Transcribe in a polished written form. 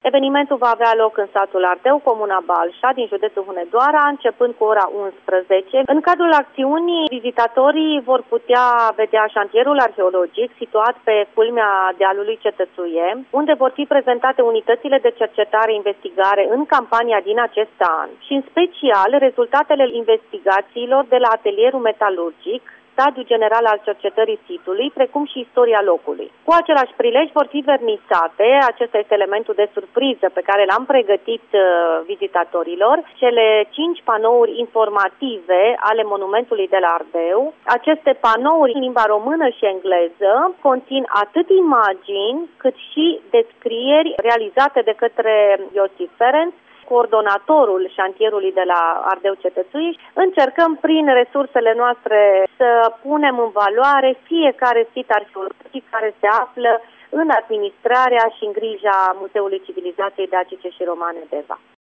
Evenimentul va avea loc în satul Ardeu, comuna Balșa, din județul Hunedoara, începând cu ora 11. În cadrul acțiunii, vizitatorii vor putea vedea șantierul arheologic situat pe culmea dealului Cetățuie, unde vor fi prezentate unitățile de cercetare-investigare în campania din acest an și, în special, rezultatele investigațiilor de la atelierul metalurgic, stadiul general al cercetării sitului, precum și istoria locului. Cu același prilej vor fi vernisate, acesta este elementul de surpriză pe care l-am pregătit vizitatorilor, cele 5 panouri informative ale monumentului de la Ardeu. Aceste panouri în limba română și engleză conțin atât imagini cât și descrieri realizate de către Iosif Ferenc, coordonatorul șantierului de la Ardeu Cetățuie. Încercăm prin resursele noastre să punem în valoare fiecare sit arheologic care se află în administrarea și în grija Muzeului Civilizației Dacice și Romane Deva.